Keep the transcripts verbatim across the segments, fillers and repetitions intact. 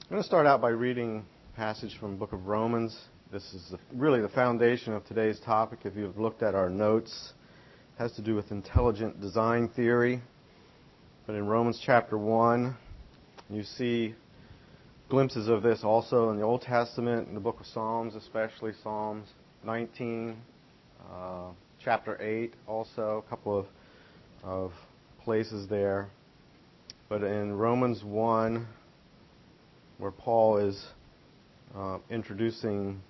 I'm going to start out by reading a passage from the book of Romans. This is the, really the foundation of today's topic. If you've looked at our notes, it has to do with intelligent design theory. But in Romans chapter one, you see glimpses of this also in the Old Testament, in the book of Psalms, especially Psalms nineteen, uh, chapter eight also, a couple of, of places there. But in Romans one, where Paul is uh, introducing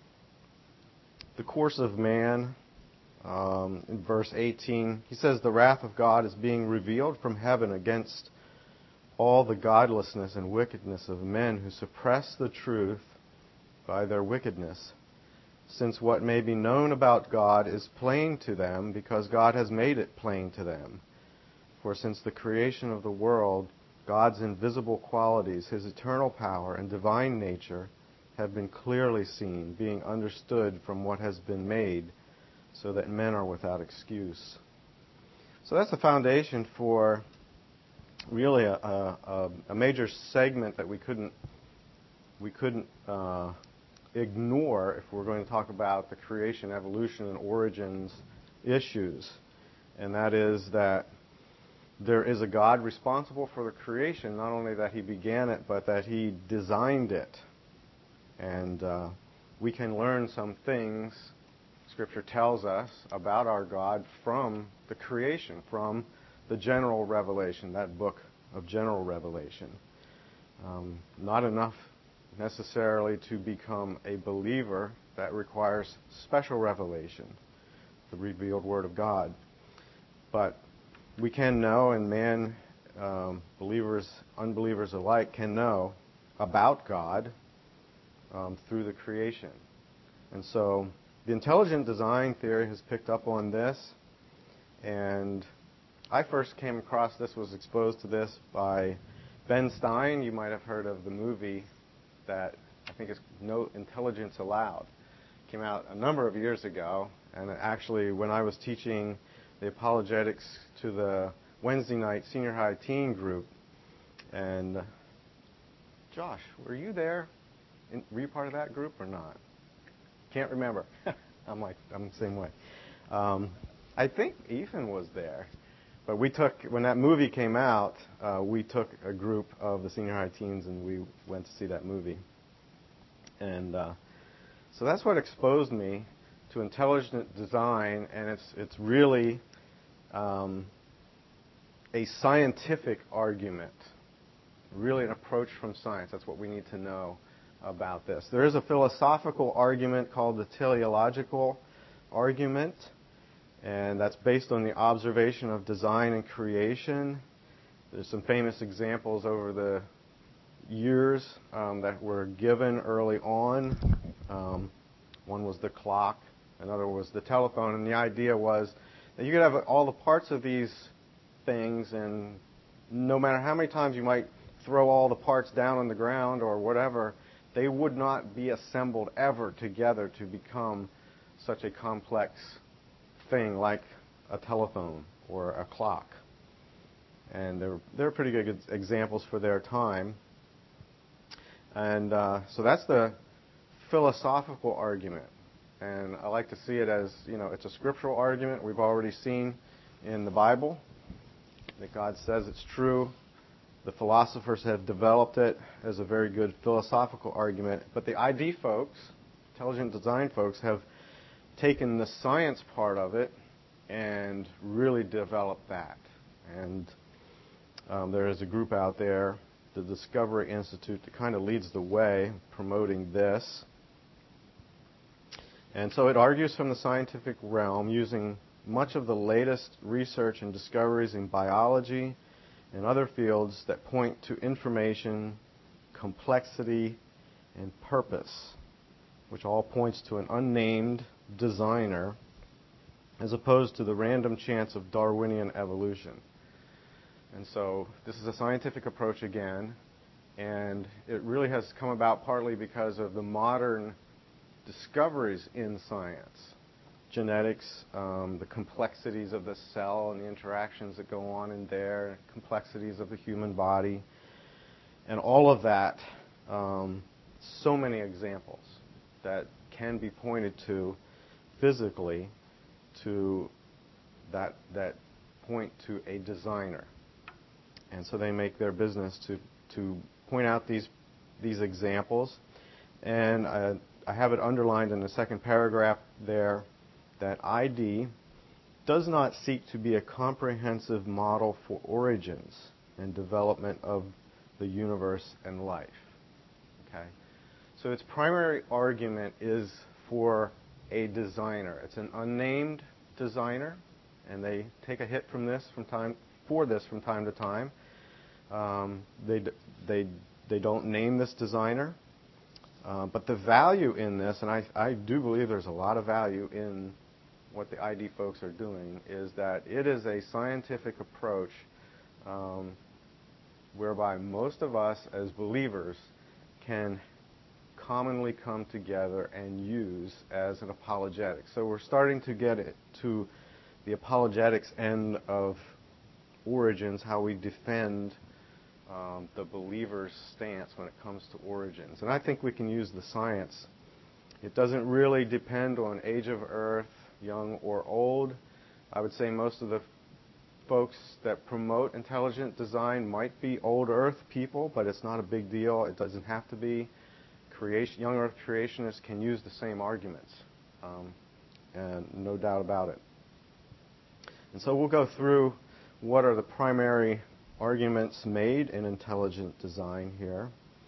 the course of man, um, in verse eighteen, he says, "The wrath of God is being revealed from heaven against all the godlessness and wickedness of men who suppress the truth by their wickedness, since what may be known about God is plain to them, because God has made it plain to them. For since the creation of the world, God's invisible qualities, His eternal power and divine nature, have been clearly seen, being understood from what has been made, so that men are without excuse." So that's the foundation for really a, a, a major segment that we couldn't we couldn't uh, ignore if we're going to talk about the creation, evolution, and origins issues. And that is that there is a God responsible for the creation, not only that He began it, but that He designed it. And uh, we can learn some things, Scripture tells us, about our God from the creation, from the general revelation, that book of general revelation. Um, not enough necessarily to become a believer. That requires special revelation, the revealed Word of God. But we can know, and man, um, believers, unbelievers alike, can know about God um, through the creation. And so the intelligent design theory has picked up on this, and I first came across this, was exposed to this by Ben Stein. You might have heard of the movie that I think is No Intelligence Allowed. It came out a number of years ago, and actually when I was teaching the apologetics to the Wednesday night senior high teen group, and uh, Josh, were you there? In, were you part of that group or not? Can't remember. I'm like, I'm the same way. Um, I think Ethan was there. But we took, when that movie came out, uh, we took a group of the senior high teens and we went to see that movie. And uh, so that's what exposed me to intelligent design, and it's it's really um, a scientific argument, really an approach from science. That's what we need to know about this. There is a philosophical argument called the teleological argument, and that's based on the observation of design and creation. There's some famous examples over the years um, that were given early on. Um, one was the clock, another was the telephone, and the idea was that you could have all the parts of these things, and no matter how many times you might throw all the parts down on the ground or whatever, they would not be assembled ever together to become such a complex thing like a telephone or a clock. And they're, they're pretty good examples for their time. And uh, so that's the philosophical argument. And I like to see it as, you know, it's a scriptural argument. We've already seen in the Bible that God says it's true. The philosophers have developed it as a very good philosophical argument. But the I D folks, intelligent design folks, have taken the science part of it and really developed that. And um, there is a group out there, the Discovery Institute, that kind of leads the way promoting this. And so it argues from the scientific realm using much of the latest research and discoveries in biology and other fields that point to information, complexity, and purpose, which all points to an unnamed designer as opposed to the random chance of Darwinian evolution. And so this is a scientific approach again, and it really has come about partly because of the modern discoveries in science. Genetics, um, the complexities of the cell and the interactions that go on in there, complexities of the human body, and all of that um, so many examples that can be pointed to physically to that that point to a designer. And so they make their business to, to point out these these examples. And I, I have it underlined in the second paragraph there that I D does not seek to be a comprehensive model for origins and development of the universe and life. Okay? So its primary argument is for a designer. It's an unnamed designer, and they take a hit from this from time for this from time to time. Um, they they they don't name this designer, uh, but the value in this, and I I do believe there's a lot of value in what the I D folks are doing, is that it is a scientific approach um, whereby most of us as believers can commonly come together and use as an apologetic. So we're starting to get it to the apologetics end of origins, how we defend um, the believer's stance when it comes to origins. And I think we can use the science. It doesn't really depend on age of earth, young or old. I would say most of the folks that promote intelligent design might be old earth people, but it's not a big deal. It doesn't have to be. Creation, young earth creationists can use the same arguments, um, and no doubt about it. And so we'll go through what are the primary arguments made in intelligent design here.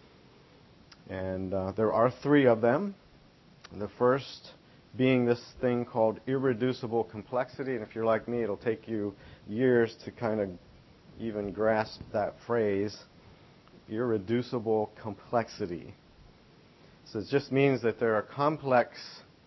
And uh, there are three of them. The first being this thing called irreducible complexity. And if you're like me, it'll take you years to kind of even grasp that phrase, irreducible complexity. So it just means that there are complex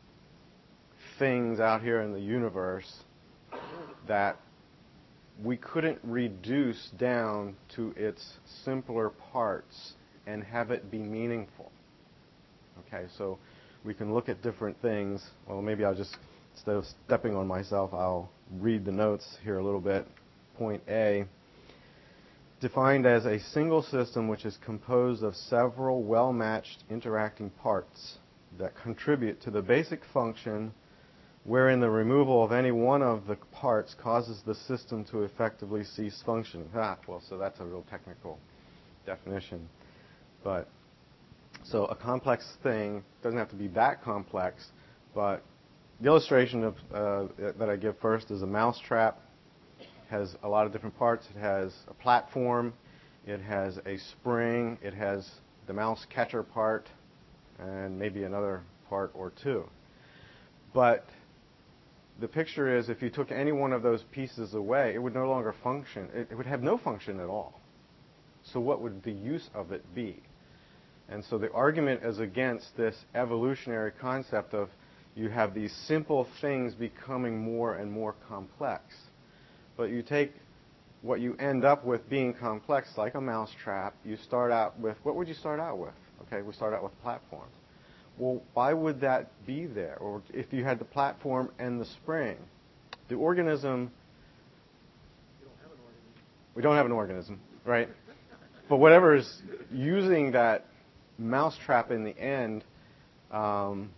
things out here in the universe that we couldn't reduce down to its simpler parts and have it be meaningful. Okay, so we can look at different things. Well, maybe I'll just, instead of stepping on myself, I'll read the notes here a little bit. Point A, defined as a single system which is composed of several well-matched interacting parts that contribute to the basic function wherein the removal of any one of the parts causes the system to effectively cease functioning. Ah, well, so that's a real technical definition. But so a complex thing doesn't have to be that complex, but the illustration of, uh, that I give first is a mousetrap. Has a lot of different parts. It has a platform, it has a spring, it has the mouse catcher part, and maybe another part or two. But the picture is if you took any one of those pieces away, it would no longer function. It, it would have no function at all. So what would the use of it be? And so the argument is against this evolutionary concept of you have these simple things becoming more and more complex. But you take what you end up with being complex, like a mousetrap, you start out with, what would you start out with? Okay, we start out with platforms. Well, why would that be there? Or if you had the platform and the spring, the organism, You don't have an organism. we don't have an organism, right? But whatever is using that mousetrap in the end um,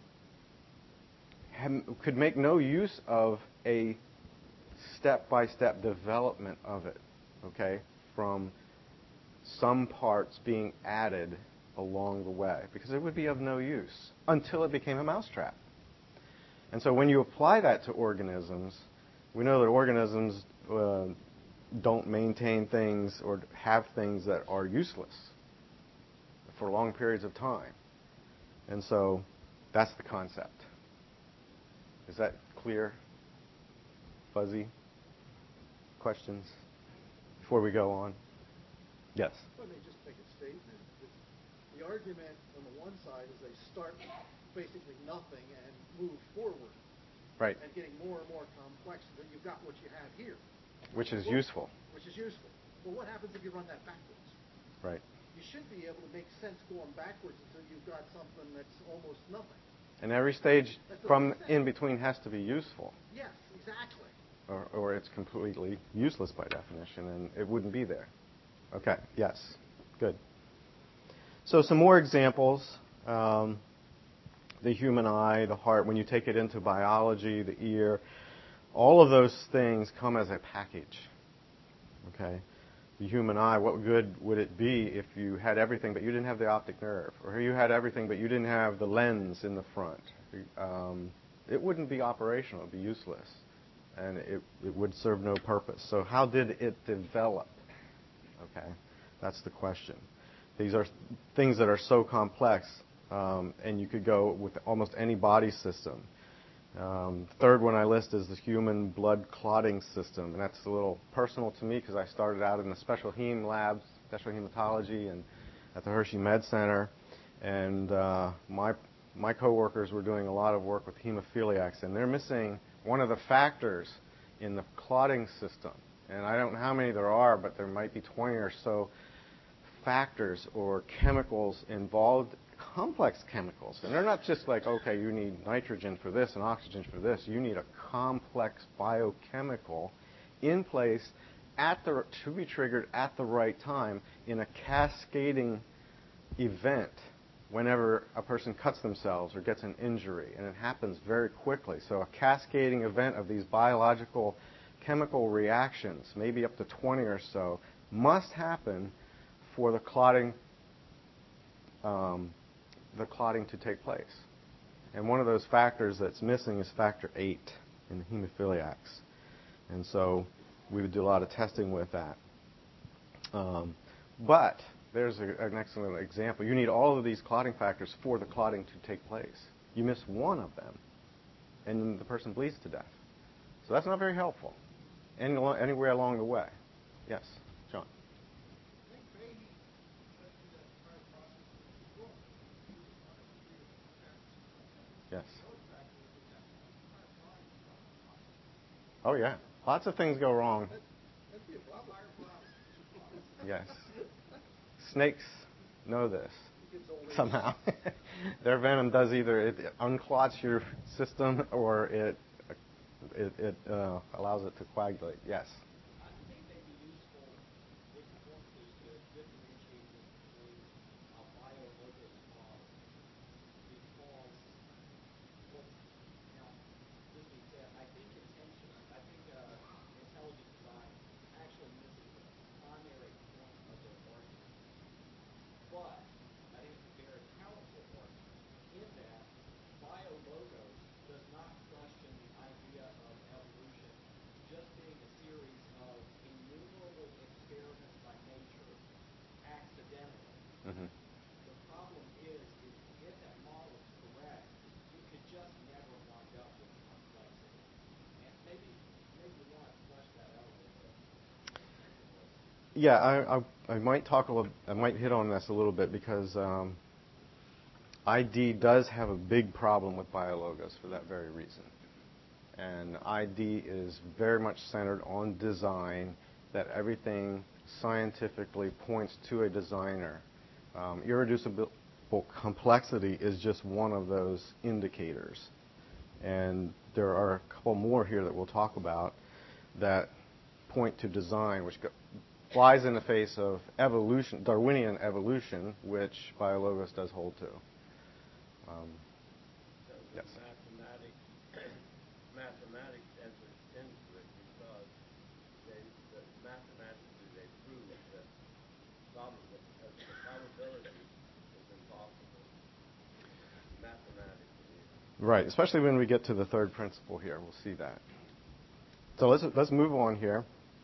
have, could make no use of a step-by-step development of it, okay, from some parts being added along the way, because it would be of no use until it became a mousetrap. And so when you apply that to organisms, we know that organisms uh, don't maintain things or have things that are useless for long periods of time. And so that's the concept. Is that clear? Fuzzy? Questions before we go on? Yes? Let me just make a statement. The argument on the one side is they start basically nothing and move forward. Right. And getting more and more complex until you've got what you have here. Which is well, useful. Which is useful. Well, what happens if you run that backwards? Right. You should be able to make sense going backwards until you've got something that's almost nothing. And every stage from in between has to be useful. Yes, exactly. Or, or it's completely useless by definition, and it wouldn't be there. Okay, yes, good. So some more examples. Um, the human eye, the heart, when you take it into biology, the ear, all of those things come as a package. Okay? The human eye, what good would it be if you had everything but you didn't have the optic nerve? Or you had everything but you didn't have the lens in the front? Um, it wouldn't be operational. It would be useless. And it, it would serve no purpose. So how did it develop? Okay? That's the question. These are things that are so complex, um, and you could go with almost any body system. Um, third one I list is the human blood clotting system, and that's a little personal to me because I started out in the special heme labs, special hematology, and at the Hershey Med Center, and uh, my my coworkers were doing a lot of work with hemophiliacs, and they're missing one of the factors in the clotting system. And I don't know how many there are, but there might be twenty or so factors or chemicals involved, complex chemicals. And they're not just like, okay, you need nitrogen for this and oxygen for this. You need a complex biochemical in place at the to be triggered at the right time in a cascading event whenever a person cuts themselves or gets an injury. And it happens very quickly. So a cascading event of these biological chemical reactions, maybe up to twenty or so, must happen for the clotting um, the clotting to take place. And one of those factors that's missing is factor eight in the hemophiliacs. And so we would do a lot of testing with that. Um, but there's a, an excellent example. You need all of these clotting factors for the clotting to take place. You miss one of them, and the person bleeds to death. So that's not very helpful Any, anywhere along the way. Yes, John. Yes. Oh, yeah. Lots of things go wrong. Yes. Snakes know this somehow. Their venom does either it unclots your system or it it, it uh, allows it to coagulate. Yes. I think they'd be useful if you want to, to differentiate between a biologos model because what's now this being said, I think intention, I think uh, intelligent design actually misses the primary point of their argument. But I think it's a very powerful argument in that biologos does not question the idea of evolution just being a series of innumerable experiments by nature accidentally. Mm-hmm. The problem is, is if that model is correct, you could just never wind up with complexity. And maybe, maybe you want to flesh that out a little bit. Yeah, I, I, I might talk a little. I might hit on this a little bit because um, I D does have a big problem with biologos for that very reason. And I D is very much centered on design, that everything scientifically points to a designer. Um, irreducible complexity is just one of those indicators. And there are a couple more here that we'll talk about that point to design, which go, flies in the face of evolution, Darwinian evolution, which biologos does hold to. Um, yes. Mathematics, mathematics enters into it because they, the, mathematically they prove that probable, uh, the probability is impossible. Mathematically. Right, especially when we get to the third principle here, we'll see that. So let's let's move on here.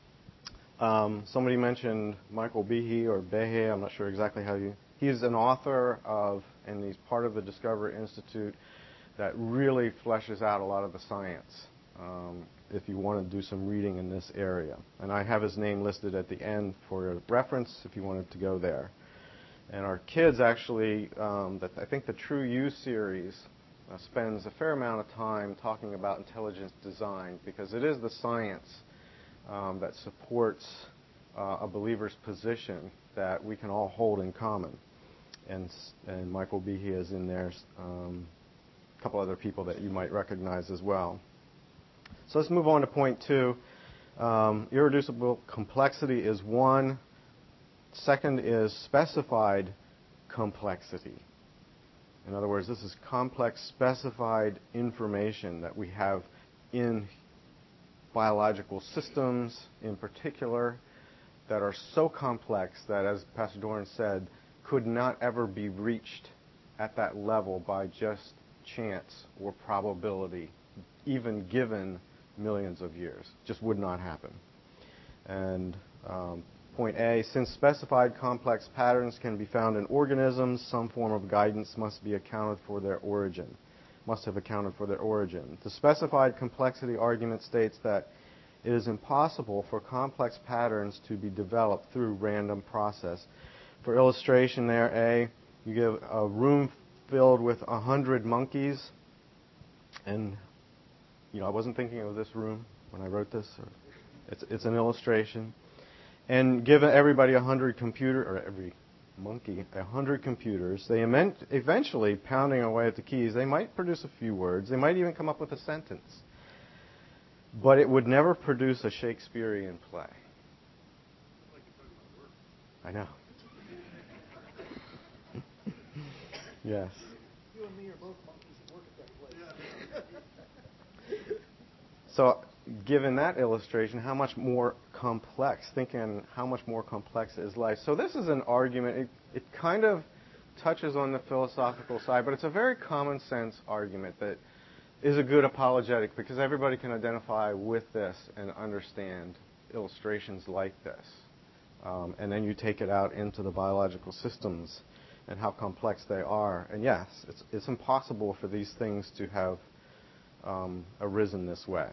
Um, somebody mentioned Michael Behe or Behe, I'm not sure exactly how you... He's an author of, and he's part of the Discover Institute that really fleshes out a lot of the science, um, if you want to do some reading in this area. And I have his name listed at the end for a reference if you wanted to go there. And our kids actually, um, that I think the True You series uh, spends a fair amount of time talking about intelligent design because it is the science Um, that supports uh, a believer's position that we can all hold in common. And, and Michael Behe is in there, um, a couple other people that you might recognize as well. So let's move on to point two. Um, irreducible complexity is one. Second is specified complexity. In other words, this is complex specified information that we have in biological systems in particular that are so complex that, as Pastor Doran said, could not ever be reached at that level by just chance or probability, even given millions of years. Just would not happen. And um, point A, since specified complex patterns can be found in organisms, some form of guidance must be accounted for their origin, must have accounted for their origin. The specified complexity argument states that it is impossible for complex patterns to be developed through random process. For illustration there, A, you give a room filled with a hundred monkeys, and you know I wasn't thinking of this room when I wrote this. Or it's it's an illustration, and give everybody a hundred computer or every monkey a hundred computers. They eventually, pounding away at the keys, they might produce a few words. They might even come up with a sentence, but it would never produce a Shakespearean play. I know. Yes. You and me are both monkeys that work at that place. So, given that illustration, how much more complex, thinking how much more complex is life. So this is an argument. It, it kind of touches on the philosophical side, but it's a very common sense argument that is a good apologetic because everybody can identify with this and understand illustrations like this. Um, and then you take it out into the biological systems and how complex they are. And yes, it's, it's impossible for these things to have um, arisen this way.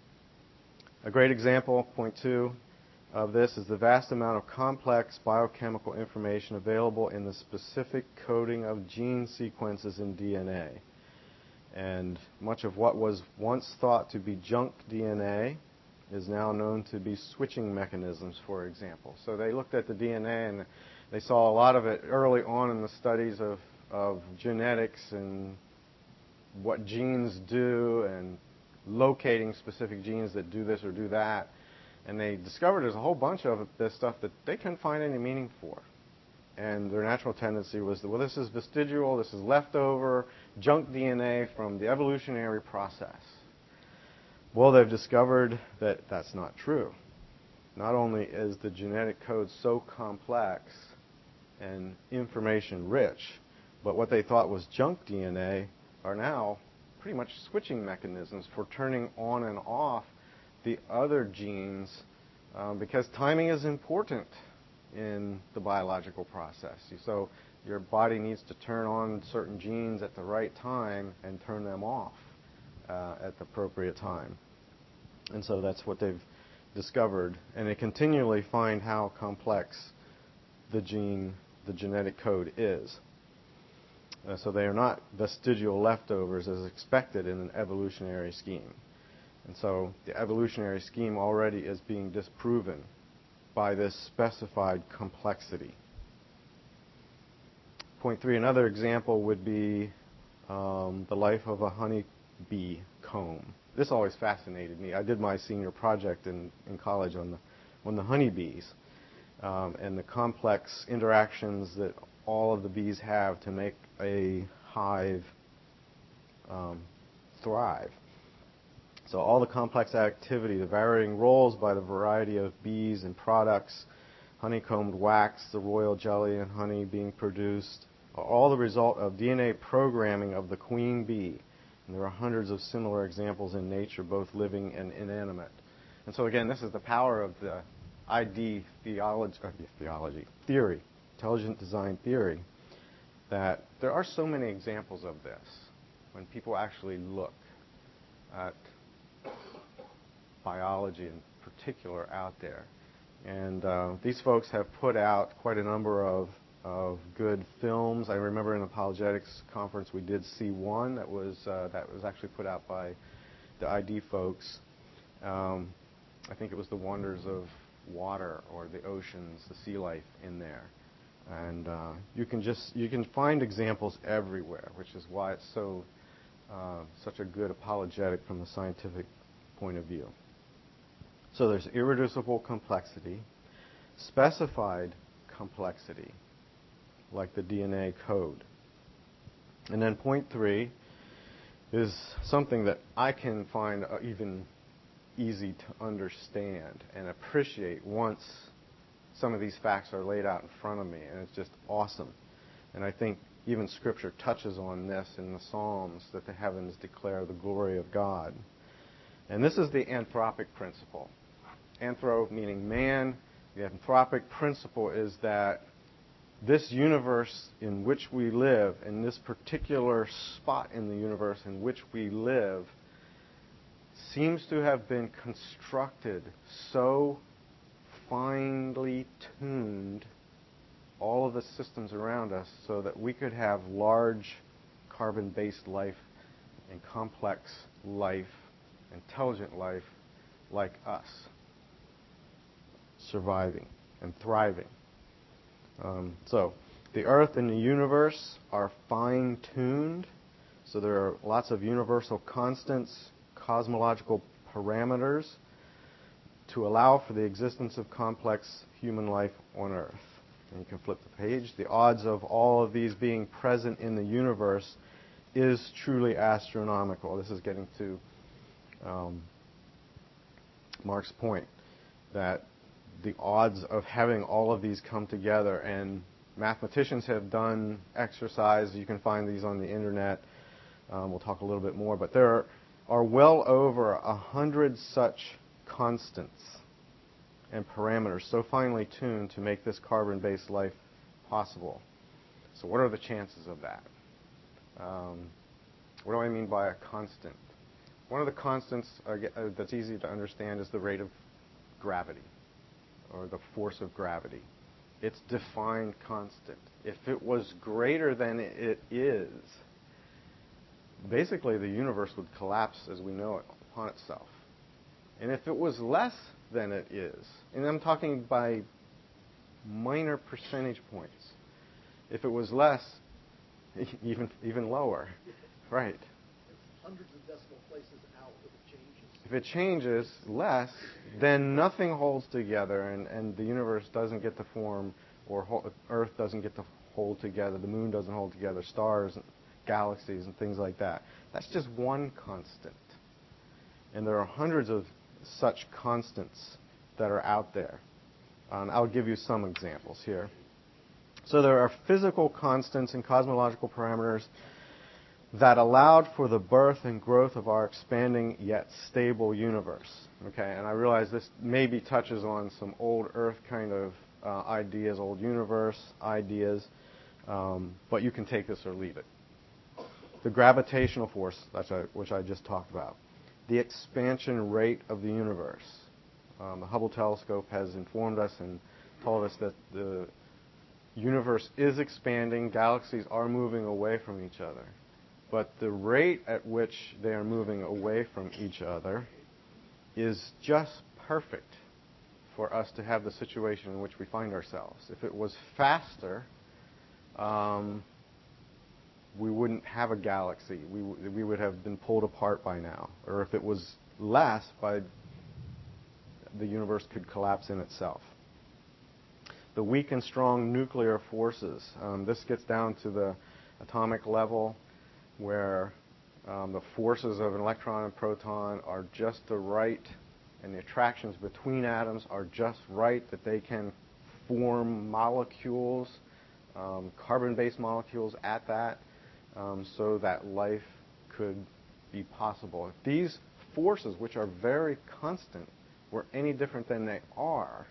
A great example, point two, of this is the vast amount of complex biochemical information available in the specific coding of gene sequences in D N A. And much of what was once thought to be junk D N A is now known to be switching mechanisms, for example. So they looked at the D N A and they saw a lot of it early on in the studies of, of genetics and what genes do and locating specific genes that do this or do that. And they discovered there's a whole bunch of this stuff that they couldn't find any meaning for. And their natural tendency was that, well, this is vestigial, this is leftover, junk D N A from the evolutionary process. Well, they've discovered that that's not true. Not only is the genetic code so complex and information rich, but what they thought was junk D N A are now pretty much switching mechanisms for turning on and off the other genes um, because timing is important in the biological process. So your body needs to turn on certain genes at the right time and turn them off uh, at the appropriate time. And so that's what they've discovered. And they continually find how complex the gene, the genetic code is. Uh, so they are not vestigial leftovers as expected in an evolutionary scheme. And so the evolutionary scheme already is being disproven by this specified complexity. Point three, another example would be um, the life of a honeybee comb. This always fascinated me. I did my senior project in, in college on the, on the honeybees um, and the complex interactions that all of the bees have to make a hive um, thrive. So all the complex activity, the varying roles by the variety of bees and products, honeycombed wax, the royal jelly and honey being produced, are all the result of D N A programming of the queen bee. And there are hundreds of similar examples in nature, both living and inanimate. And so again, this is the power of the I D theology, or theology theory, intelligent design theory, that there are so many examples of this when people actually look at biology in particular out there. And uh, these folks have put out quite a number of, of good films. I remember in the apologetics conference we did see one that was uh, that was actually put out by the I D folks. Um, I think it was The Wonders of Water or the Oceans, the sea life in there. And uh, you can just you can find examples everywhere, which is why it's so uh, such a good apologetic from the scientific point of view. So there's irreducible complexity, specified complexity, like the D N A code. And then point three is something that I can find uh, even easy to understand and appreciate once some of these facts are laid out in front of me, and it's just awesome. And I think even Scripture touches on this in the Psalms, that the heavens declare the glory of God. And this is the anthropic principle. Anthro meaning man. The anthropic principle is that this universe in which we live, in this particular spot in the universe in which we live, seems to have been constructed so finely tuned, all of the systems around us, so that we could have large carbon-based life and complex life, intelligent life like us, surviving and thriving. Um, so, the Earth and the universe are fine-tuned, so there are lots of universal constants, cosmological parameters, to allow for the existence of complex human life on Earth. And you can flip the page. The odds of all of these being present in the universe is truly astronomical. This is getting to um, Mark's point, that the odds of having all of these come together, and mathematicians have done exercise. You can find these on the internet. Um, we'll talk a little bit more, but there are, are well over a hundred such constants and parameters so finely tuned to make this carbon-based life possible. So what are the chances of that? Um, what do I mean by a constant? One of the constants uh, that's easy to understand is the rate of gravity, or the force of gravity. It's defined constant. If it was greater than it is, basically the universe would collapse as we know it upon itself. And if it was less than it is, and I'm talking by minor percentage points, if it was less, even even lower, right? Hundreds of decimal places out if it changes. If it changes less, then nothing holds together, and, and the universe doesn't get to form, or ho- Earth doesn't get to hold together, the moon doesn't hold together, stars, and galaxies, and things like that. That's just one constant. And there are hundreds of such constants that are out there. Um, I'll give you some examples here. So there are physical constants and cosmological parameters that allowed for the birth and growth of our expanding yet stable universe. Okay, and I realize this maybe touches on some old Earth kind of uh, ideas, old universe ideas, um, but you can take this or leave it. The gravitational force, that's a, which I just talked about. The expansion rate of the universe. Um, the Hubble telescope has informed us and told us that the universe is expanding, galaxies are moving away from each other. But the rate at which they are moving away from each other is just perfect for us to have the situation in which we find ourselves. If it was faster, um, we wouldn't have a galaxy. We, w- we would have been pulled apart by now. Or if it was less, by the universe could collapse in itself. The weak and strong nuclear forces. Um, this gets down to the atomic level, where um, the forces of an electron and proton are just the right, and the attractions between atoms are just right, that they can form molecules, um, carbon-based molecules at that, um, so that life could be possible. If these forces, which are very constant, were any different than they are,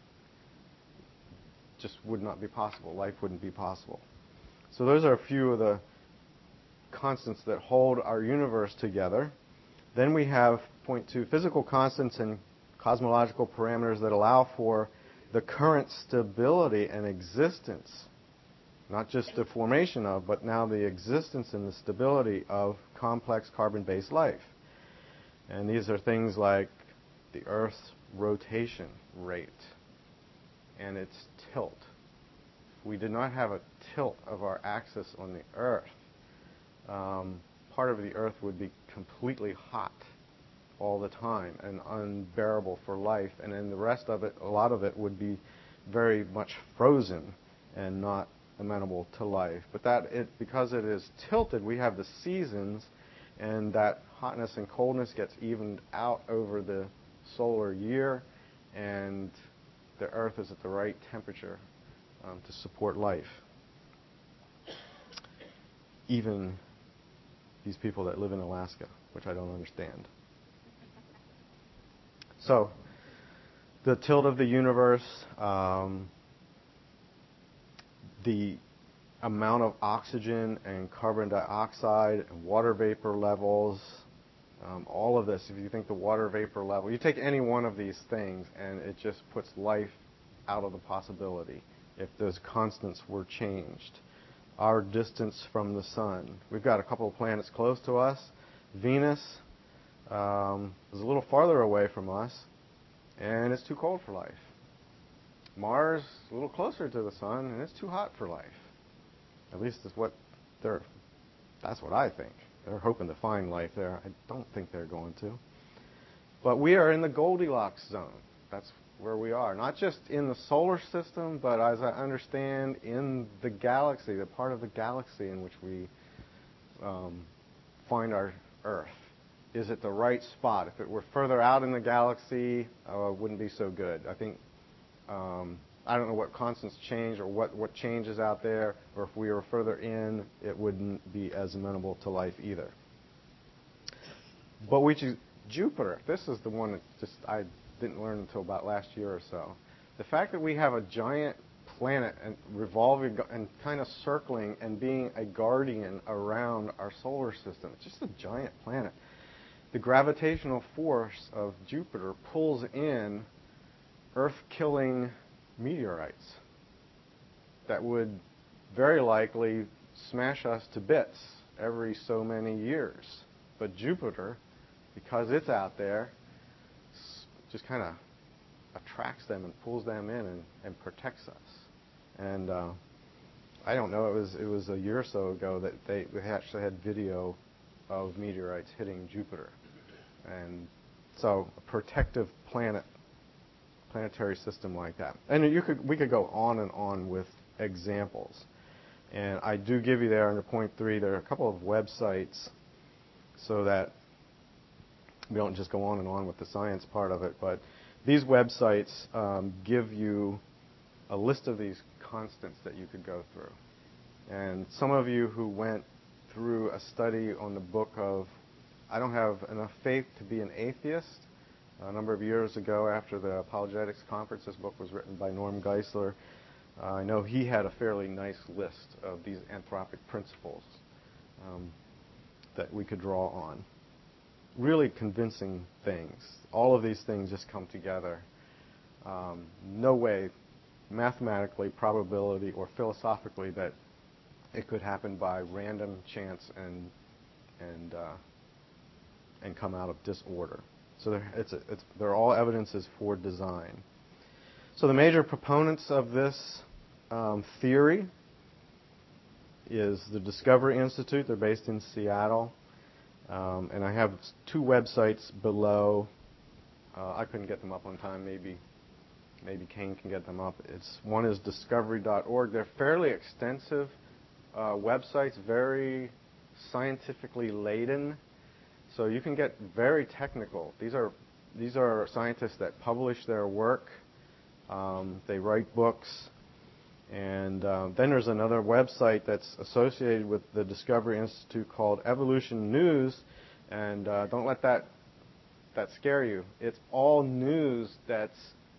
just would not be possible. Life wouldn't be possible. So those are a few of the constants that hold our universe together. Then we have, point two, physical constants and cosmological parameters that allow for the current stability and existence, not just the formation of, but now the existence and the stability of complex carbon-based life. And these are things like the Earth's rotation rate and its tilt. If we did not have a tilt of our axis on the Earth, um, part of the Earth would be completely hot all the time and unbearable for life, and then the rest of it, a lot of it, would be very much frozen and not amenable to life. But that it because it is tilted, we have the seasons, and that hotness and coldness gets evened out over the solar year, and the Earth is at the right temperature um, to support life. Even these people that live in Alaska, which I don't understand. So, the tilt of the universe, um, the amount of oxygen and carbon dioxide and water vapor levels, um, all of this, if you think the water vapor level, you take any one of these things and it just puts life out of the possibility if those constants were changed. Our distance from the sun. We've got a couple of planets close to us. Venus um, is a little farther away from us, and it's too cold for life. Mars is a little closer to the sun, and it's too hot for life. At least that's what they're. That's what I think. They're hoping to find life there. I don't think they're going to. But we are in the Goldilocks zone. That's where we are. Not just in the solar system, but as I understand, in the galaxy, the part of the galaxy in which we um, find our Earth. Is it the right spot? If it were further out in the galaxy, uh, it wouldn't be so good. I think, um, I don't know what constants change or what, what changes out there, or if we were further in, it wouldn't be as amenable to life either. But we choose Jupiter. This is the one that just I didn't learn until about last year or so. The fact that we have a giant planet and revolving and kind of circling and being a guardian around our solar system. It's just a giant planet. The gravitational force of Jupiter pulls in Earth-killing meteorites that would very likely smash us to bits every so many years. But Jupiter, because it's out there, just kind of attracts them and pulls them in and, and protects us. And uh, I don't know, it was it was a year or so ago that they, they actually had video of meteorites hitting Jupiter. And so a protective planet, planetary system like that. And you could we could go on and on with examples. And I do give you there under point three, there are a couple of websites so that we don't just go on and on with the science part of it, but these websites um, give you a list of these constants that you could go through. And some of you who went through a study on the book of I Don't Have Enough Faith to Be an Atheist, a number of years ago after the Apologetics Conference, this book was written by Norm Geisler. Uh, I know he had a fairly nice list of these anthropic principles um, that we could draw on. Really convincing things. All of these things just come together. Um, no way, mathematically, probability, or philosophically, that it could happen by random chance and and uh, and come out of disorder. So they're, it's a, it's, they're all evidences for design. So the major proponents of this um, theory is the Discovery Institute. They're based in Seattle. Um, and I have two websites below. Uh, I couldn't get them up on time. Maybe maybe Kane can get them up. It's one is discovery dot org. They're fairly extensive uh, websites, very scientifically laden. So you can get very technical. These are these are scientists that publish their work. Um, they write books. And uh, then there's another website that's associated with the Discovery Institute called Evolution News. And uh, don't let that that scare you. It's all news that's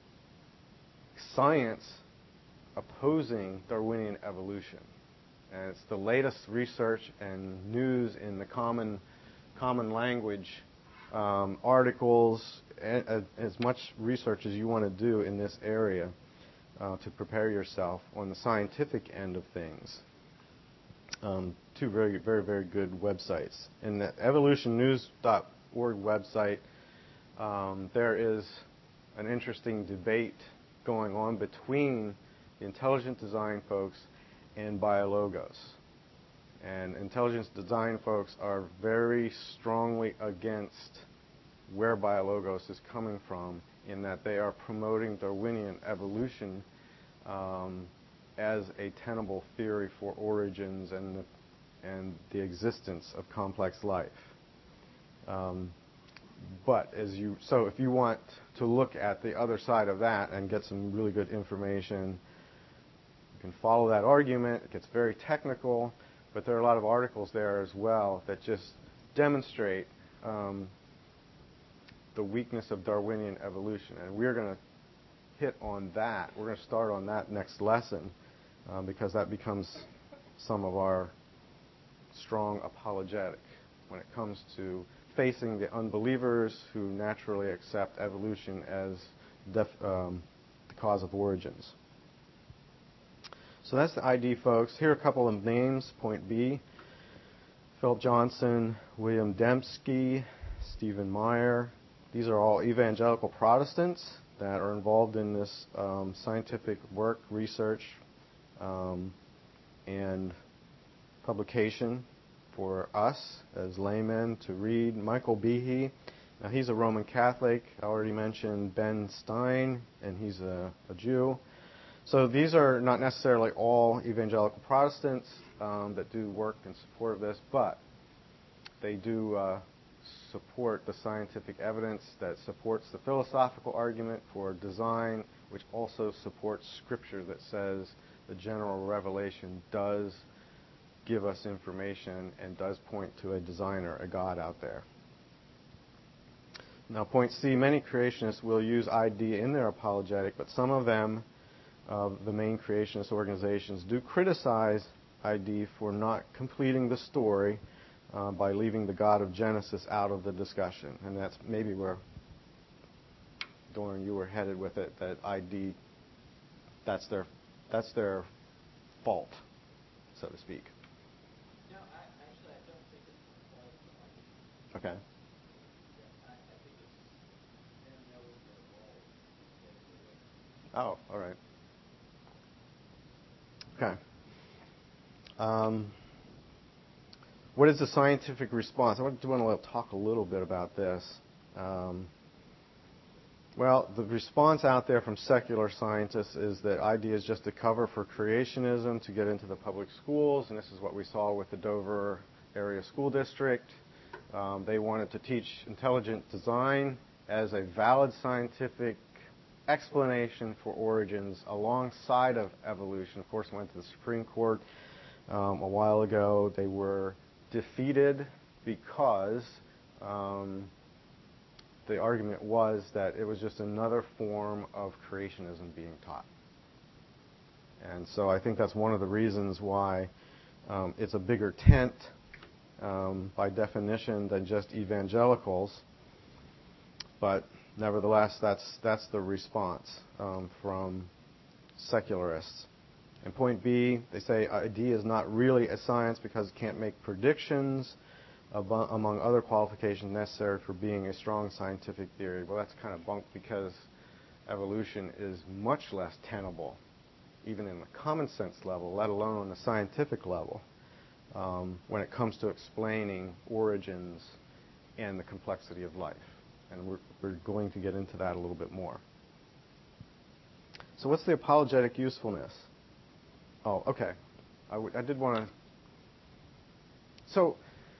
science opposing Darwinian evolution. And it's the latest research and news in the common common language, um, articles, a, a, as much research as you want to do in this area. Uh, to prepare yourself on the scientific end of things. Um, two very, very, very good websites. In the evolution news dot org website, um, there is an interesting debate going on between the intelligent design folks and Biologos. And intelligent design folks are very strongly against where Biologos is coming from, in that they are promoting Darwinian evolution um, as a tenable theory for origins and the, and the existence of complex life. Um, but as you, so if you want to look at the other side of that and get some really good information, you can follow that argument. It gets very technical, but there are a lot of articles there as well that just demonstrate um, the weakness of Darwinian evolution. And we're going to hit on that. We're going to start on that next lesson um, because that becomes some of our strong apologetic when it comes to facing the unbelievers who naturally accept evolution as def, um, the cause of origins. So that's the I D, folks. Here are a couple of names. Point B, Philip Johnson, William Dembski, Stephen Meyer. These are all evangelical Protestants that are involved in this um, scientific work, research, um, and publication for us as laymen to read. Michael Behe, now he's a Roman Catholic. I already mentioned Ben Stein, and he's a, a Jew. So these are not necessarily all evangelical Protestants um, that do work in support of this, but they do uh, support the scientific evidence that supports the philosophical argument for design, which also supports Scripture that says the general revelation does give us information and does point to a designer, a God out there. Now, point C, many creationists will use I D in their apologetic, but some of them, uh, the main creationist organizations, do criticize I D for not completing the story uh, by leaving the God of Genesis out of the discussion. And that's maybe where, Doran, you were headed with it, that I D, that's their, that's their fault, so to speak. No, I, actually, I don't think it's the fault of I D. Okay. Yeah, I, I think it's them knowing their role. Oh, all right. Okay. Um, what is the scientific response? I want to, want to talk a little bit about this. Um, well, the response out there from secular scientists is that I D is just a cover for creationism to get into the public schools, and this is what we saw with the Dover Area School District. Um, they wanted to teach intelligent design as a valid scientific explanation for origins alongside of evolution. Of course, went to the Supreme Court um, a while ago. They were defeated because um, the argument was that it was just another form of creationism being taught. And so I think that's one of the reasons why um, it's a bigger tent um, by definition than just evangelicals. But nevertheless, that's that's the response um, from secularists. And point B, they say I D is not really a science because it can't make predictions, ab- among other qualifications necessary for being a strong scientific theory. Well, that's kind of bunk because evolution is much less tenable, even in the common sense level, let alone on the scientific level, um, when it comes to explaining origins and the complexity of life. And we're, we're going to get into that a little bit more. So what's the apologetic usefulness? Oh, okay. I, w- I did want to... So,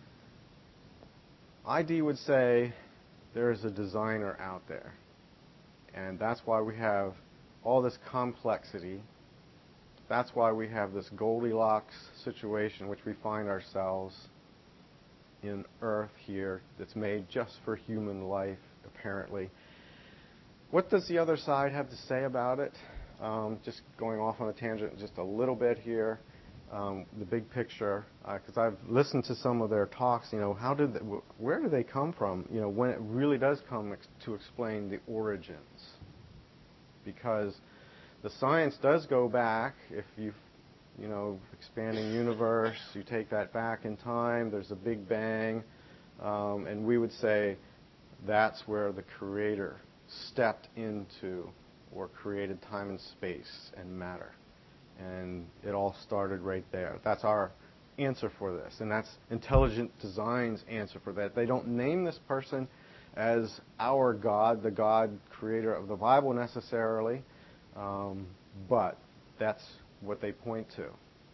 I D would say there is a designer out there. And that's why we have all this complexity. That's why we have this Goldilocks situation which we find ourselves in Earth here that's made just for human life, apparently. What does the other side have to say about it? Um, just going off on a tangent just a little bit here. Um, the big picture, because uh, I've listened to some of their talks. You know, how did they, where do they come from? You know, when it really does come ex- to explain the origins, because the science does go back. If you, you know, expanding universe, you take that back in time. There's a Big Bang, um, and we would say that's where the Creator stepped into or created time and space and matter. And it all started right there. That's our answer for this. And that's Intelligent Design's answer for that. They don't name this person as our God, the God creator of the Bible necessarily, um, but that's what they point to.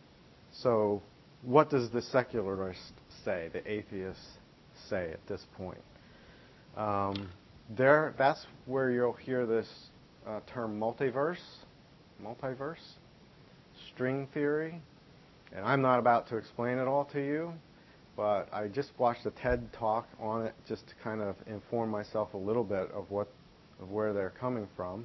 So what does the secularist say, the atheist say at this point? Um, there, that's where you'll hear this uh, term multiverse, multiverse, string theory. And I'm not about to explain it all to you, but I just watched a TED talk on it just to kind of inform myself a little bit of what, of where they're coming from.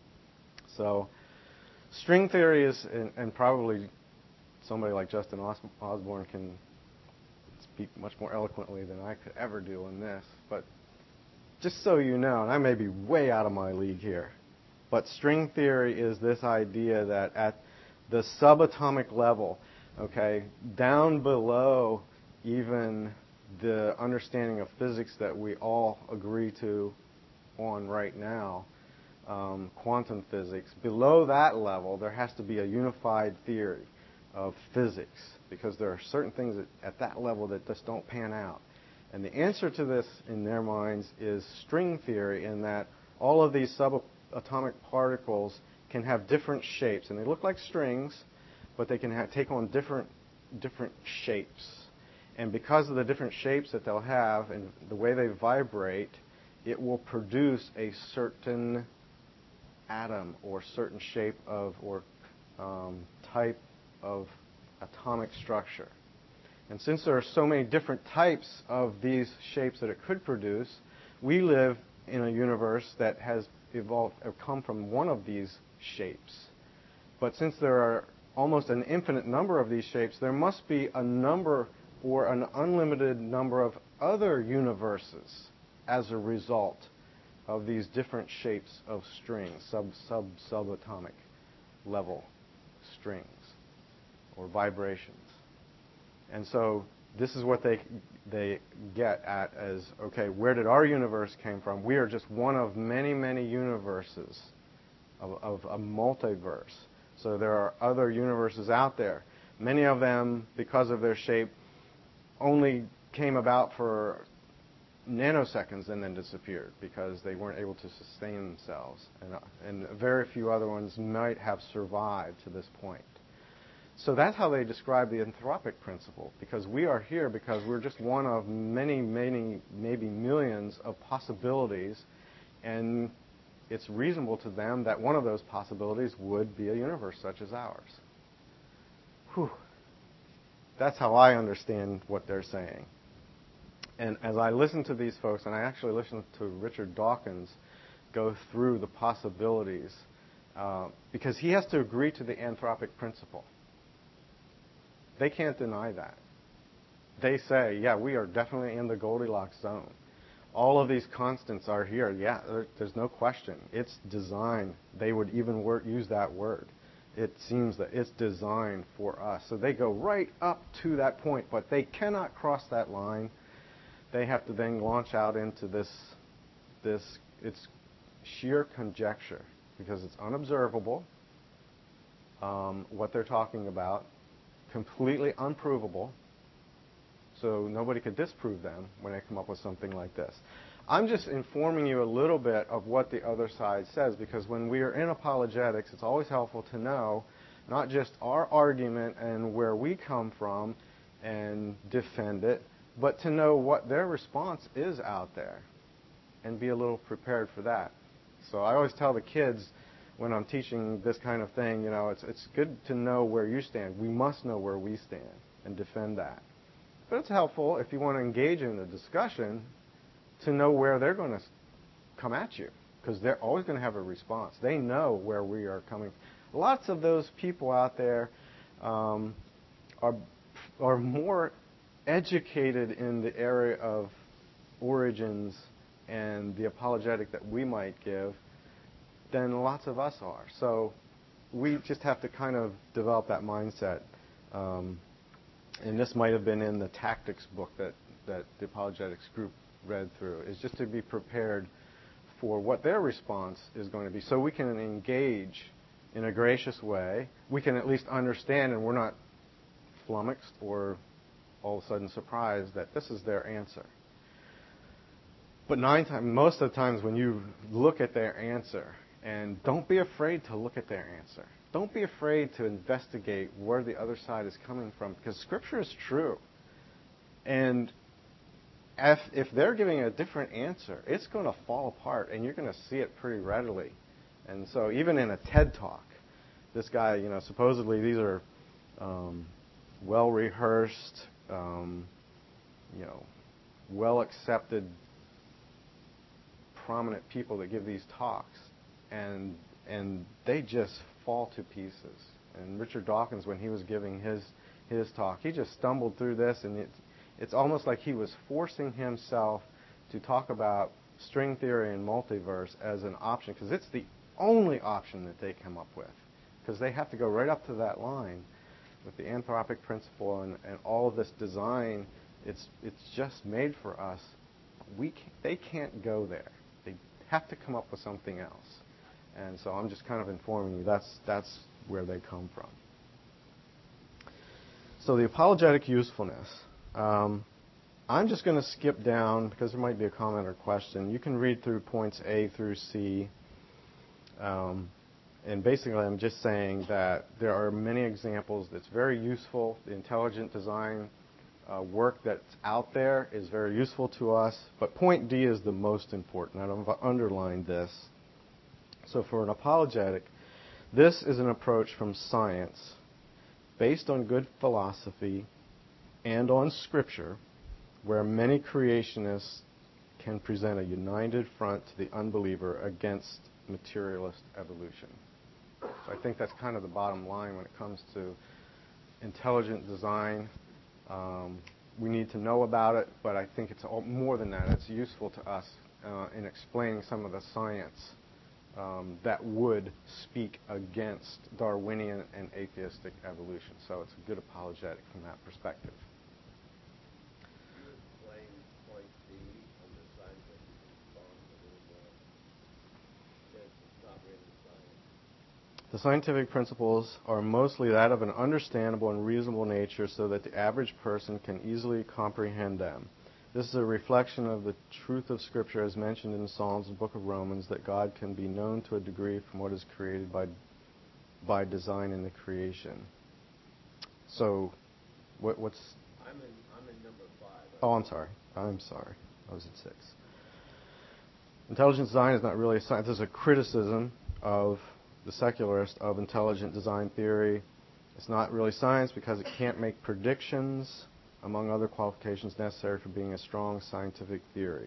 So, string theory is, and, and probably somebody like Justin Os- Osborne can speak much more eloquently than I could ever do in this, but just so you know, and I may be way out of my league here, but string theory is this idea that at the subatomic level, okay, down below even the understanding of physics that we all agree to on right now, um, quantum physics, below that level there has to be a unified theory of physics, because there are certain things that, at that level that just don't pan out. And the answer to this in their minds is string theory, in that all of these subatomic particles can have different shapes, and they look like strings, but they can have, take on different different shapes. And because of the different shapes that they'll have and the way they vibrate, it will produce a certain atom or certain shape of or um, type of atomic structure. And since there are so many different types of these shapes that it could produce, we live in a universe that has evolved or come from one of these shapes. But since there are almost an infinite number of these shapes, there must be a number or an unlimited number of other universes as a result of these different shapes of strings, sub sub subatomic level strings or vibrations. And so this is what they they get at as, okay, where did our universe came from? We are just one of many, many universes of, of a multiverse. So there are other universes out there. Many of them, because of their shape, only came about for nanoseconds and then disappeared because they weren't able to sustain themselves. And, and very few other ones might have survived to this point. So that's how they describe the anthropic principle, because we are here because we're just one of many, many, maybe millions of possibilities, and it's reasonable to them that one of those possibilities would be a universe such as ours. Whew. That's how I understand what they're saying. And as I listen to these folks, and I actually listened to Richard Dawkins go through the possibilities, uh, because he has to agree to the anthropic principle. They can't deny that. They say, yeah, we are definitely in the Goldilocks zone. All of these constants are here. Yeah, there, there's no question. It's designed. They would even word, use that word. It seems that it's designed for us. So they go right up to that point, but they cannot cross that line. They have to then launch out into this, this it's sheer conjecture, because it's unobservable, um, what they're talking about, completely unprovable, so nobody could disprove them when they come up with something like this. I'm just informing you a little bit of what the other side says, because when we are in apologetics, it's always helpful to know not just our argument and where we come from and defend it, but to know what their response is out there and be a little prepared for that. So I always tell the kids when I'm teaching this kind of thing, you know, it's it's good to know where you stand. We must know where we stand and defend that. But it's helpful if you want to engage in a discussion to know where they're going to come at you, because they're always going to have a response. They know where we are coming. Lots of those people out there um, are are more educated in the area of origins and the apologetic that we might give than lots of us are. So we just have to kind of develop that mindset. Um, and this might have been in the tactics book that, that the apologetics group read through, is just to be prepared for what their response is going to be, so we can engage in a gracious way. We can at least understand, and we're not flummoxed or all of a sudden surprised that this is their answer. But nine times, most of the times when you look at their answer, and don't be afraid to look at their answer. don't be afraid to investigate where the other side is coming from, because Scripture is true. And if, if they're giving a different answer, it's going to fall apart, and you're going to see it pretty readily. And so even in a TED Talk, this guy, you know, supposedly these are um, well-rehearsed, um, you know, well-accepted, prominent people that give these talks, and and they just fall to pieces. And Richard Dawkins, when he was giving his his talk, he just stumbled through this, and it's it's almost like he was forcing himself to talk about string theory and multiverse as an option, because it's the only option that they come up with, because they have to go right up to that line with the anthropic principle and, and all of this design. It's it's just made for us. We can't, they can't go there. They have to come up with something else. And so I'm just kind of informing you that's that's where they come from. So the apologetic usefulness. Um, I'm just going to skip down because there might be a comment or question. You can read through points A through C. Um, and basically I'm just saying that there are many examples that's very useful. The intelligent design uh, work that's out there is very useful to us. But point D is the most important. I've underlined this. So for an apologetic, this is an approach from science based on good philosophy and on Scripture, where many creationists can present a united front to the unbeliever against materialist evolution. So I think that's kind of the bottom line when it comes to intelligent design. Um, we need to know about it, but I think it's all, more than that. It's useful to us uh, in explaining some of the science um, that would speak against Darwinian and atheistic evolution. So it's a good apologetic from that perspective. Can you explain point D on the scientific response a little more? Since it's not really science. The scientific principles are mostly that of an understandable and reasonable nature so that the average person can easily comprehend them. This is a reflection of the truth of Scripture as mentioned in the Psalms and Book of Romans, that God can be known to a degree from what is created by by design in the creation. So, what, what's... I'm in, I'm in number five. Right? Oh, I'm sorry. I'm sorry. I was at six. Intelligent design is not really a science. This is a criticism of the secularist of intelligent design theory. It's not really science because it can't make predictions, among other qualifications necessary for being a strong scientific theory.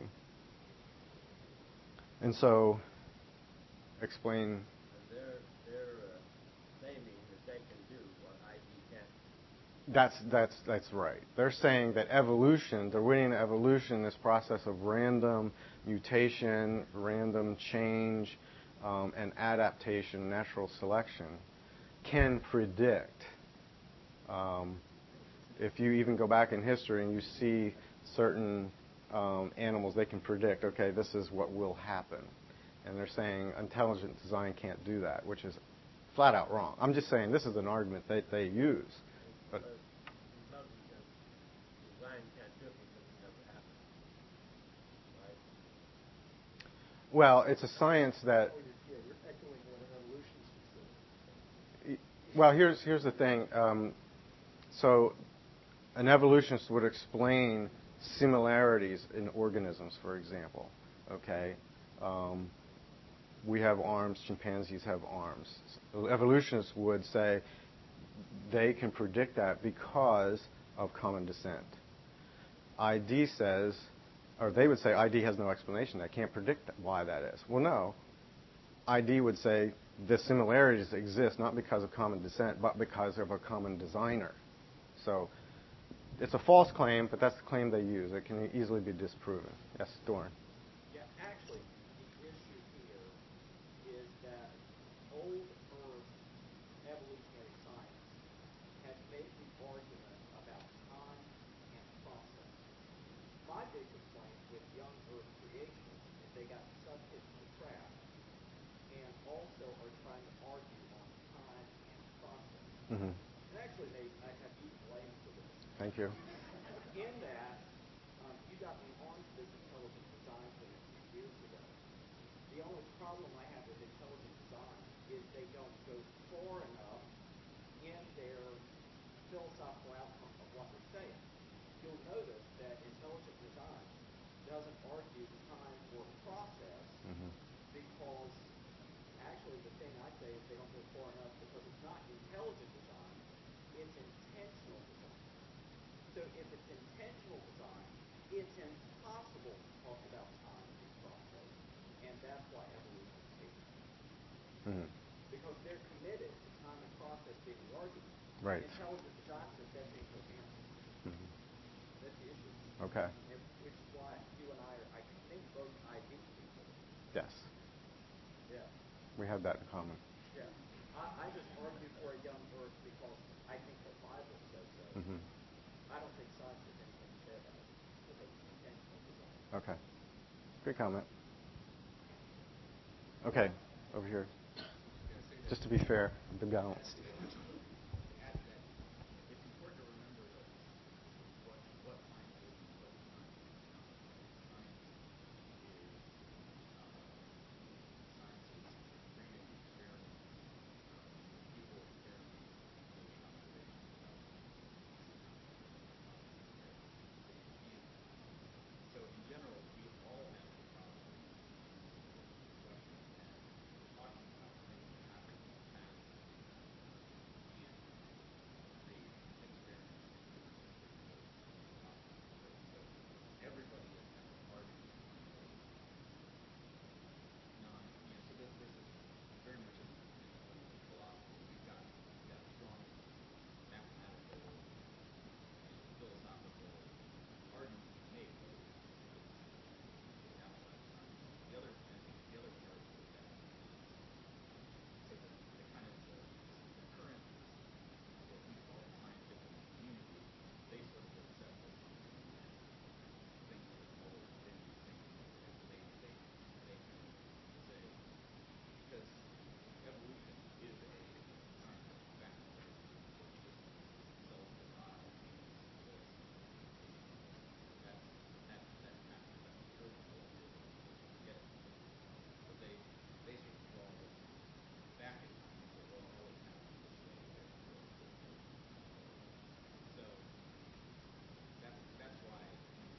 And so, explain. And they're, they're uh, claiming that they can do what I D can't. That's, that's, that's right. They're saying that evolution, Darwinian evolution, this process of random mutation, random change, um, and adaptation, natural selection, can predict. Um, if you even go back in history and you see certain um, animals, they can predict, okay, this is what will happen. And they're saying intelligent design can't do that, which is flat out wrong. I'm just saying this is an argument that they use. But Intelligent design can't do it because it never happened. Right? well, it's a science that. Oh, you're, yeah, you're echoing what an evolutionist would say. Well, here's here's the thing. Um, so, an evolutionist would explain similarities in organisms, for example. Okay, um, we have arms. Chimpanzees have arms. So evolutionists would say they can predict that because of common descent. I D says, or they would say I D has no explanation. I can't predict why that is. Well, no. I D would say the similarities exist not because of common descent, but because of a common designer. So it's a false claim, but that's the claim they use. It can easily be disproven. Yes, Doran. Yeah, actually, the issue here is that old Earth evolutionary science has made the argument about time and process. My big complaint with young Earth creation is they got sucked into the trap and also are trying to argue on time and process. Mm-hmm. And actually, Nate, I have you to blame for this. Thank you. In that, um, you got me onto this intelligent design thing a few years ago. The only problem I have with intelligent design is they don't go far enough in their philosophical outcome of what they're saying. You'll notice that intelligent design doesn't argue time or process Mm-hmm. because actually the thing I say is they don't go far enough because it's not intelligent design, it's intentional design. So if it's intentional design, it's impossible to talk about time and process, and that's why evolution hates it. Mm-hmm. Because they're committed to time and process being the argument. Right. Intelligent design says that's incoherent. Mm-hmm. That's the issue. Okay. And which is why you and I are, I think, both I D people. Yes. Yeah. We have that in common. Yeah. I, I just argue for a young earth because I think the Bible says so. Mm-hmm. I don't think science has anything to say about it because it's intentional design. Okay. Good comment. Okay. Over here. Just to be fair, be balanced. Add that it's important to remember that what what science is and what science is not. Science is uh, science is reading experiments, uh, people experiments, doing observations about uh, experiments. So in general, we all have the problem in this discussion that we're talking about things that happened in the past. And the experiments prove that there's no possible truth. So everybody is kind of arguing for non, you know, so this, this is very much in the, in the realm of philosophy. We've got, we've got strong mathematical and philosophical arguments to make, but it's, it's, it's outside of science. The other, I think the other part of that is, so the, the kind of the, the current what we call scientific community, they sort of accept that things have always been the same. They, they, they kind of say, because evolution is a scientific fact, that it's, it's just self-derived, means that that's, that, that happens, that's observable, and it, you get it. But they, they sort of draw this back in time and say, well, it always happened this way, therefore this is not right. So that's that's why when,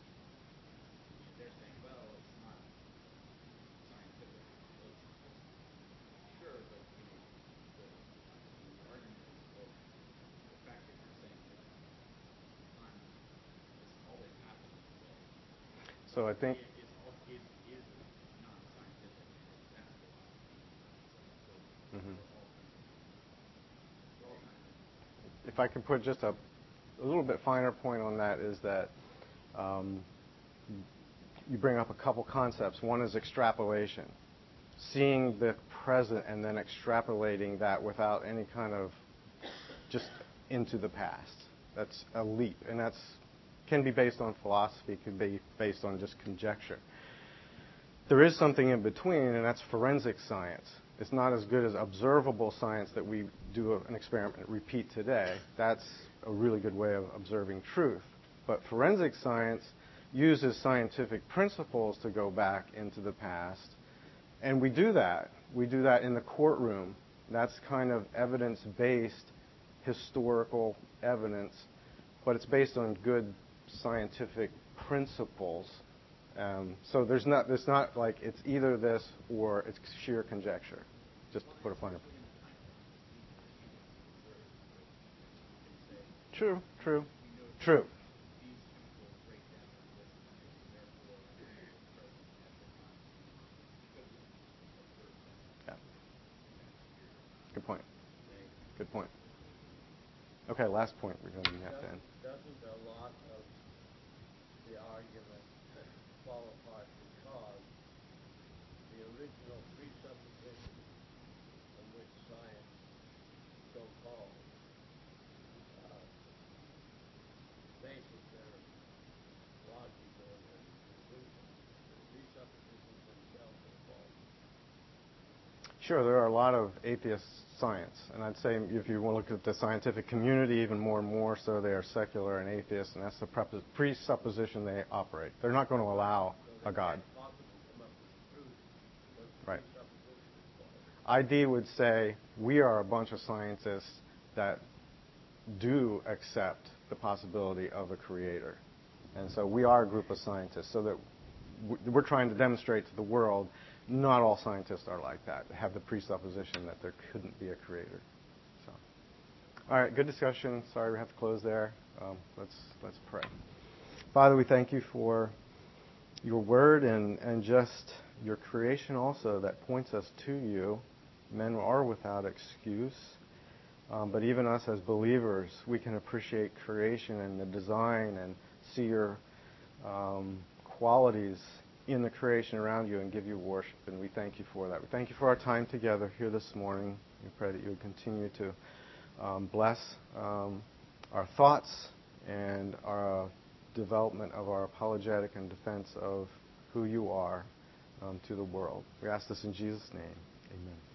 you know, they're saying, well, it's not scientific. Well, it's, it's sure, but you know, the the argument is, well, the fact that you're saying that time has always happened this way So I think. is all is is non-scientific, and that's philosophy, not science. So Mm-hmm. we're all kind of we're all kind of in this. If I can put just a, a little bit finer point on that is that um, you bring up a couple concepts. One is extrapolation, seeing the present and then extrapolating that without any kind of just into the past. That's a leap, and that's can be based on philosophy, can be based on just conjecture. There is something in between, and that's forensic science. It's not as good as observable science that we do an experiment and repeat today. That's a really good way of observing truth. But forensic science uses scientific principles to go back into the past. And we do that. We do that in the courtroom. That's kind of evidence-based historical evidence, but it's based on good scientific principles. Um, so there's not, it's not like it's either this or it's sheer conjecture, just to put a finer point. True, true, true. These chemicals break down at this time, and therefore everything was present at the time because we observed that. Yeah. In that period of time. Good point. Thank you. Good point. Okay, last point we're going to have to end. Doesn't a lot of the argument fall apart because the original presuppositions on which science, so-called, uh, bases their logic or their conclusions, the presuppositions themselves are false? Sure, there are a lot of atheist science, and I'd say if you want to look at the scientific community, even more and more so, they are secular and atheist, and that's the presupposition they operate. They're not going to allow So a God. Possibly come up with the truth, but the Right. presupposition is false. I D would say we are a bunch of scientists that do accept the possibility of a creator. And so we are a group of scientists, so that we're trying to demonstrate to the world not all scientists are like that, have the presupposition that there couldn't be a creator. So, all right, good discussion. Sorry we have to close there. Um, let's let's pray. Father, we thank you for your word and, and just your creation also that points us to you. Men are without excuse. Um, but even us as believers, we can appreciate creation and the design and see your um, qualities in the creation around you and give you worship. And we thank you for that. We thank you for our time together here this morning. We pray that you would continue to um, bless um, our thoughts and our development of our apologetic and defense of who you are um, to the world. We ask this in Jesus' name. Amen.